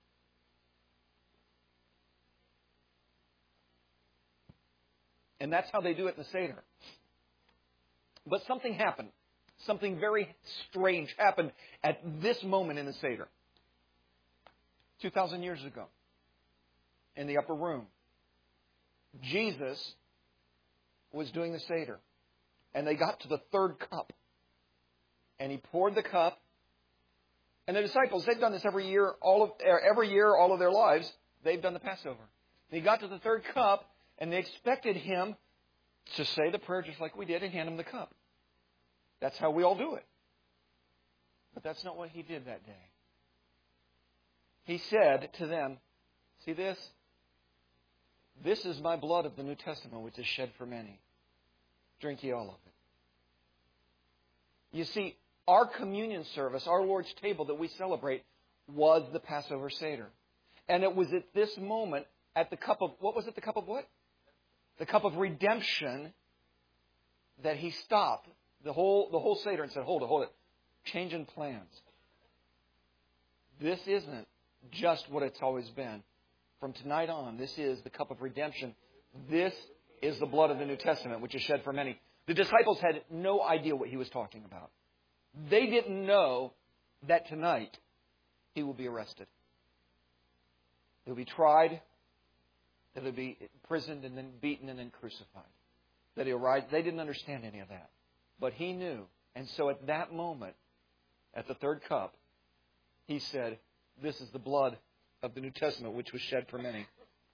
And that's how they do it in the Seder. But something happened. Something very strange happened at this moment in the Seder. 2,000 years ago. In the upper room. Jesus was doing the Seder. And they got to the third cup. And He poured the cup. And the disciples, they've done this every year, all of their lives. They've done the Passover. And He got to the third cup. And they expected Him to say the prayer just like we did and hand Him the cup. That's how we all do it. But that's not what He did that day. He said to them, see this? This is my blood of the New Testament, which is shed for many. Drink ye all of it. You see, our communion service, our Lord's table that we celebrate, was the Passover Seder. And it was at this moment, at the cup of, what was it? The cup of what? The cup of redemption, that He stopped the whole Seder and said, hold it. Changing plans. This isn't just what it's always been. From tonight on, this is the cup of redemption. This is the blood of the New Testament, which is shed for many. The disciples had no idea what He was talking about. They didn't know that tonight He will be arrested. He'll be tried. That he'll be imprisoned and then beaten and then crucified. That he'll rise. They didn't understand any of that. But He knew. And so at that moment, at the third cup, He said, this is the blood of the New Testament, which was shed for many.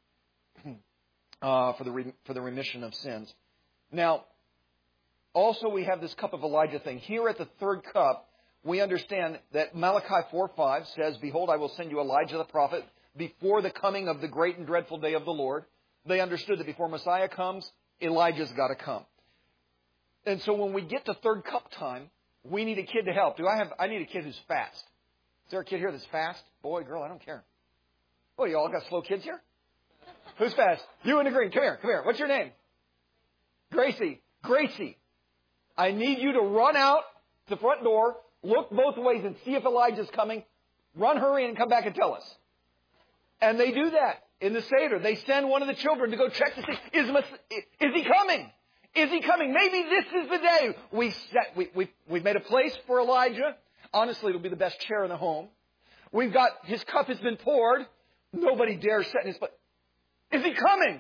For the remission of sins. Now, also we have this cup of Elijah thing. Here at the third cup, we understand that Malachi 4:5 says, behold, I will send you Elijah the prophet before the coming of the great and dreadful day of the Lord. They understood that before Messiah comes, Elijah's got to come. And so when we get to third cup time, we need a kid to help. I need a kid who's fast. Is there a kid here that's fast? Boy, girl, I don't care. Oh, you all got slow kids here? Who's fast? You in the green. Come here. What's your name? Gracie. I need you to run out the front door, look both ways and see if Elijah's coming. Run, hurry, and come back and tell us. And they do that in the Seder. They send one of the children to go check to see, is He coming? Is He coming? Maybe this is the day. We've made a place for Elijah. Honestly, it'll be the best chair in the home. We've got, His cup has been poured. Nobody dares set in His place. Is He coming?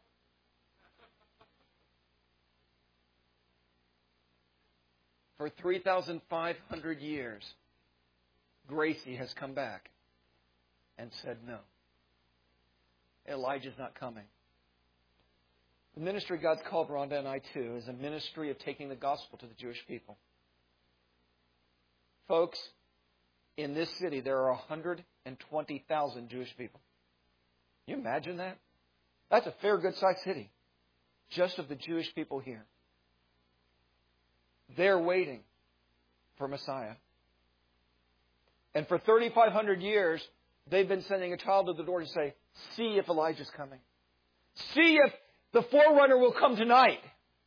For 3,500 years, Gracie has come back and said no. Elijah's not coming. The ministry God's called Rhonda and I to is a ministry of taking the gospel to the Jewish people. Folks, in this city, there are 120,000 Jewish people. Can you imagine that? That's a fair, good-sized city, just of the Jewish people here. They're waiting for Messiah. And for 3,500 years, they've been sending a child to the door to say, see if Elijah's coming. See if the forerunner will come tonight.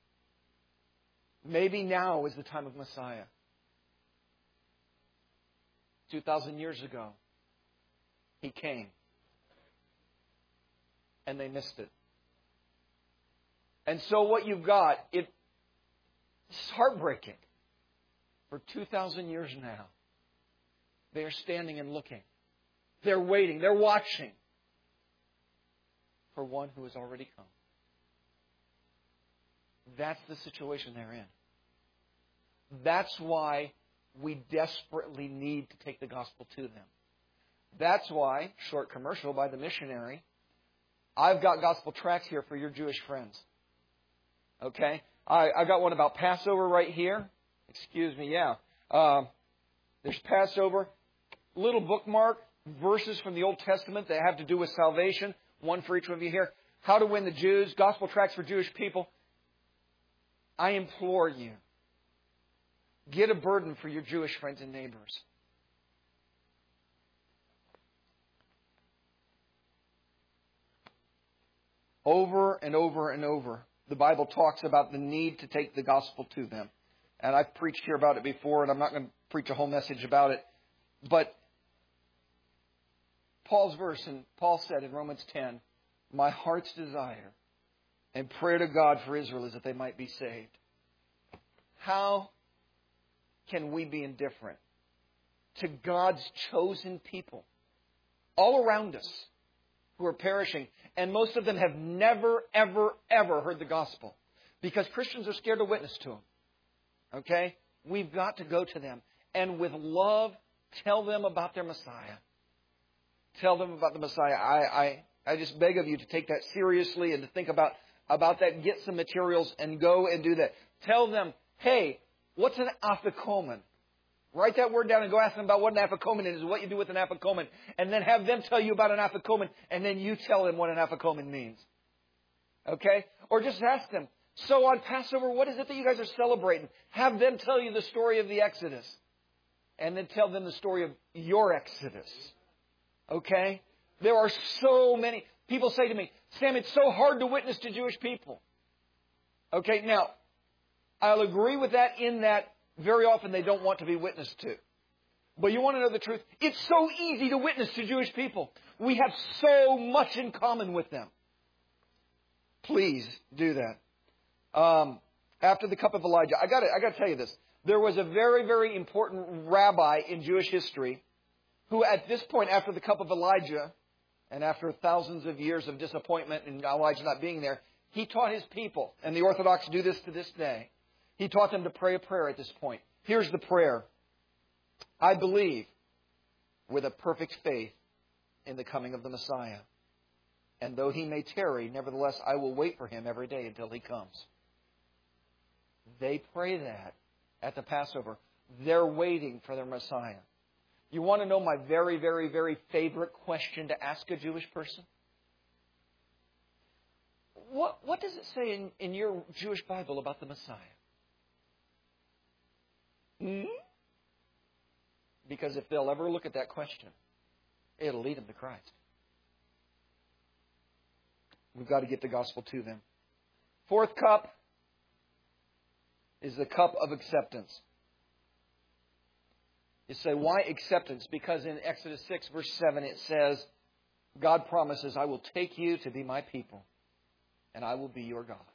Maybe now is the time of Messiah. 2,000 years ago, He came. And they missed it. And so what you've got, it's heartbreaking. For 2,000 years now, they are standing and looking. They're waiting. They're watching for one who has already come. That's the situation they're in. That's why we desperately need to take the gospel to them. That's why, short commercial by the missionary, I've got gospel tracts here for your Jewish friends. Okay? I got one about Passover right here. Excuse me, yeah. There's Passover. Little bookmark, verses from the Old Testament that have to do with salvation. One for each one of you here. How to win the Jews. Gospel tracts for Jewish people. I implore you, get a burden for your Jewish friends and neighbors. Over and over and over, the Bible talks about the need to take the gospel to them. And I've preached here about it before, and I'm not going to preach a whole message about it. But Paul's verse, and Paul said in Romans 10, my heart's desire and prayer to God for Israel is that they might be saved. How can we be indifferent to God's chosen people all around us who are perishing? And most of them have never, ever, ever heard the gospel because Christians are scared to witness to them. Okay? We've got to go to them and with love tell them about their Messiah. Tell them about the Messiah. I just beg of you to take that seriously and to think about that. Get some materials and go and do that. Tell them, hey, what's an afikomen? Write that word down and go ask them about what an afikomen is and what you do with an afikomen. And then have them tell you about an afikomen. And then you tell them what an afikomen means. Okay? Or just ask them, so on Passover, what is it that you guys are celebrating? Have them tell you the story of the Exodus. And then tell them the story of your Exodus. Okay? There are so many. People say to me, Sam, it's so hard to witness to Jewish people. Okay, now, I'll agree with that in that very often they don't want to be witnessed to. But you want to know the truth? It's so easy to witness to Jewish people. We have so much in common with them. Please do that. After the cup of Elijah, I got to tell you this. There was a very, very important rabbi in Jewish history who at this point, after the cup of Elijah, and after thousands of years of disappointment and Elijah not being there, he taught his people, and the Orthodox do this to this day. He taught them to pray a prayer at this point. Here's the prayer. I believe with a perfect faith in the coming of the Messiah. And though He may tarry, nevertheless I will wait for Him every day until He comes. They pray that at the Passover. They're waiting for their Messiah. You want to know my very, very, very favorite question to ask a Jewish person? What does it say in your Jewish Bible about the Messiah? Because if they'll ever look at that question, it'll lead them to Christ. We've got to get the gospel to them. Fourth cup is the cup of acceptance. You say, why acceptance? Because in Exodus 6, verse 7, it says, God promises, I will take you to be my people, and I will be your God.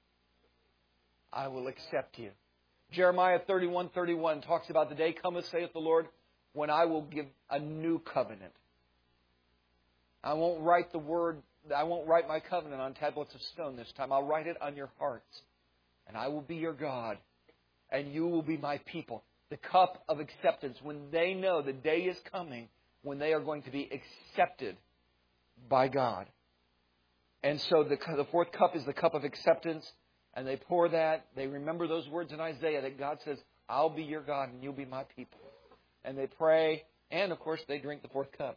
I will accept you. Jeremiah 31:31 talks about the day cometh, saith the Lord, when I will give a new covenant. I won't write my covenant on tablets of stone this time. I'll write it on your hearts. And I will be your God. And you will be my people. The cup of acceptance. When they know the day is coming when they are going to be accepted by God. And so the fourth cup is the cup of acceptance. And they pour that. They remember those words in Isaiah that God says, I'll be your God and you'll be my people. And they pray And, of course, they drink the fourth cup.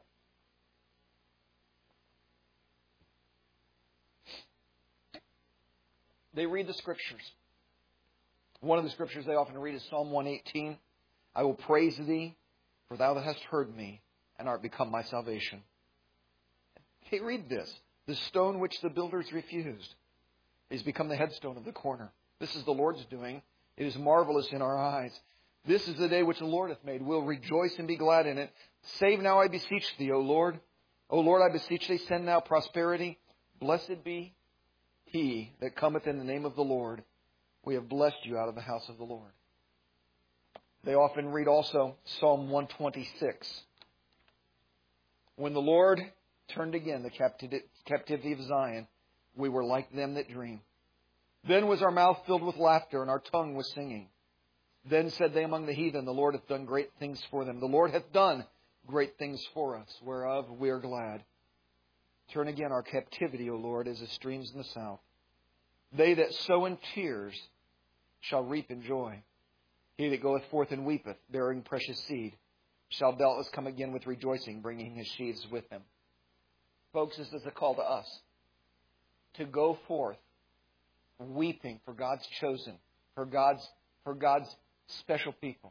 They read the Scriptures. One of the Scriptures they often read is Psalm 118. I will praise Thee, for Thou hast heard me, and art become my salvation. Hey, read this. The stone which the builders refused is become the headstone of the corner. This is the Lord's doing. It is marvelous in our eyes. This is the day which the Lord hath made. We'll rejoice and be glad in it. Save now, I beseech Thee, O Lord. O Lord, I beseech Thee, send now prosperity. Blessed be He that cometh in the name of the Lord. We have blessed you out of the house of the Lord. They often read also Psalm 126. When the Lord turned again the captivity of Zion, we were like them that dream. Then was our mouth filled with laughter, and our tongue was singing. Then said they among the heathen, the Lord hath done great things for them. The Lord hath done great things for us, whereof we are glad. Turn again our captivity, O Lord, as the streams in the south. They that sow in tears shall reap in joy. He that goeth forth and weepeth, bearing precious seed, shall doubtless come again with rejoicing, bringing his sheaves with him. Folks, this is a call to us to go forth weeping for God's chosen, for God's special people.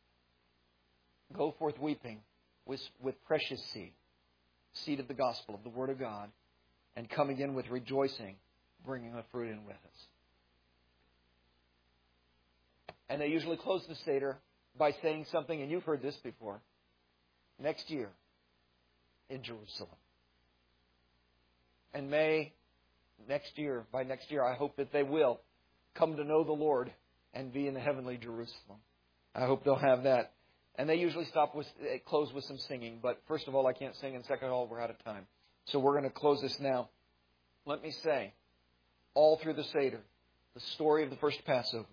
Go forth weeping with precious seed of the gospel, of the Word of God, and come again with rejoicing, bringing the fruit in with us. And they usually close the Seder by saying something, and you've heard this before, next year in Jerusalem. And by next year, I hope that they will come to know the Lord and be in the heavenly Jerusalem. I hope they'll have that. And they usually close with some singing. But first of all, I can't sing. And second of all, we're out of time. So we're going to close this now. Let me say, all through the Seder, the story of the first Passover,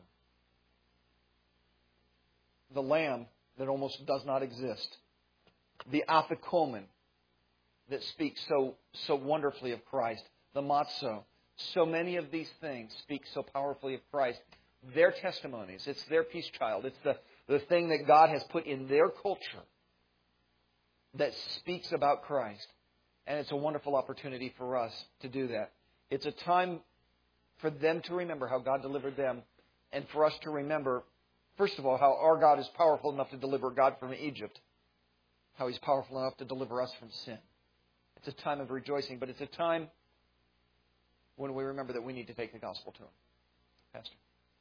the lamb that almost does not exist, the afikomen that speaks so wonderfully of Christ, the matzo. So many of these things speak so powerfully of Christ. Their testimonies, it's their peace child. It's the thing that God has put in their culture that speaks about Christ. And it's a wonderful opportunity for us to do that. It's a time for them to remember how God delivered them, and for us to remember, first of all, how our God is powerful enough to deliver God from Egypt, how He's powerful enough to deliver us from sin. It's a time of rejoicing, but it's a time when we remember that we need to take the gospel to Him. Pastor.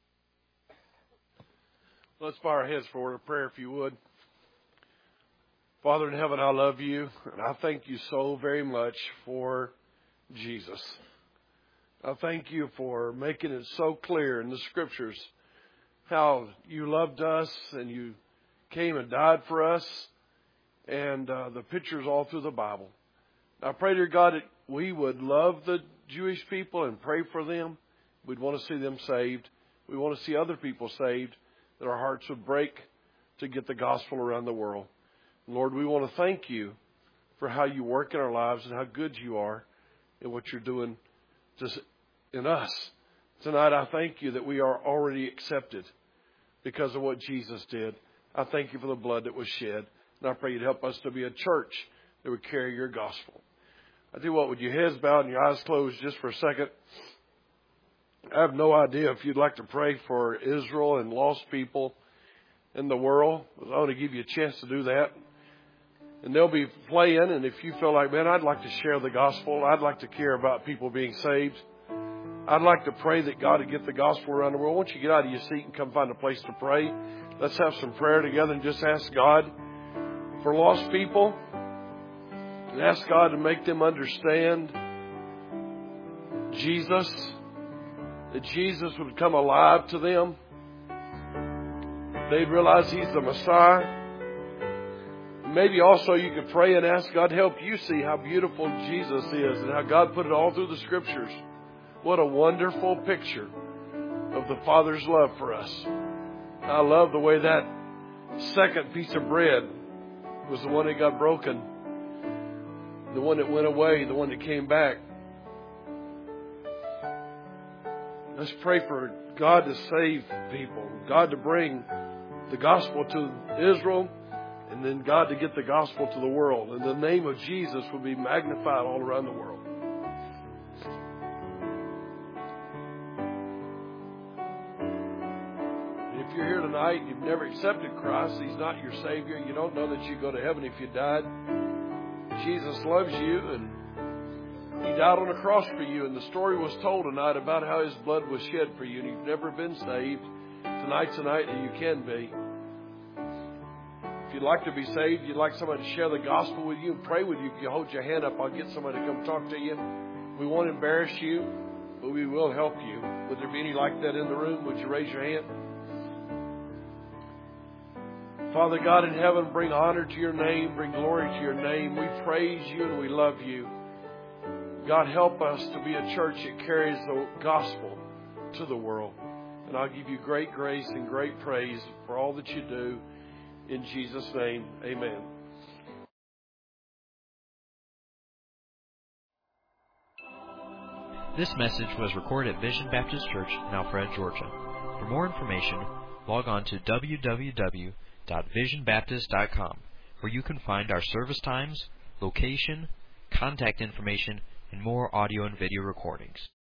Let's bow our heads for a word of prayer, if you would. Father in heaven, I love you, and I thank you so very much for Jesus. I thank you for making it so clear in the Scriptures how you loved us and you came and died for us, and the pictures all through the Bible. I pray, dear God, that we would love the Jewish people and pray for them. We'd want to see them saved. We want to see other people saved, that our hearts would break to get the gospel around the world. Lord, we want to thank you for how you work in our lives and how good you are and what you're doing just in us. Tonight, I thank you that we are already accepted because of what Jesus did. I thank you for the blood that was shed. And I pray you'd help us to be a church that would carry your gospel. I tell you what, with your heads bowed and your eyes closed just for a second, I have no idea if you'd like to pray for Israel and lost people in the world. I want to give you a chance to do that. And they'll be playing, and if you feel like, man, I'd like to share the gospel, I'd like to care about people being saved, I'd like to pray that God would get the gospel around the world. Why don't you get out of your seat and come find a place to pray? Let's have some prayer together and just ask God for lost people. And ask God to make them understand Jesus, that Jesus would come alive to them. They'd realize He's the Messiah. Maybe also you could pray and ask God to help you see how beautiful Jesus is and how God put it all through the Scriptures. What a wonderful picture of the Father's love for us. I love the way that second piece of bread was the one that got broken, the one that went away, the one that came back. Let's pray for God to save people, God to bring the gospel to Israel, And then, God, to get the gospel to the world. And the name of Jesus will be magnified all around the world. If you're here tonight, you've never accepted Christ, He's not your Savior, you don't know that you go to heaven if you died. Jesus loves you, and He died on the cross for you. And the story was told tonight about how His blood was shed for you. And you've never been saved. Tonight's the night that you can be. If you'd like to be saved, you'd like somebody to share the gospel with you and pray with you, if you hold your hand up, I'll get somebody to come talk to you. We won't embarrass you, but we will help you. Would there be any like that in the room? Would you raise your hand? Father God in heaven, bring honor to your name, bring glory to your name. We praise you and we love you. God, help us to be a church that carries the gospel to the world. And I'll give you great grace and great praise for all that you do. In Jesus' name, amen. This message was recorded at Vision Baptist Church in Alpharetta, Georgia. For more information, log on to www.visionbaptist.com, where you can find our service times, location, contact information, and more audio and video recordings.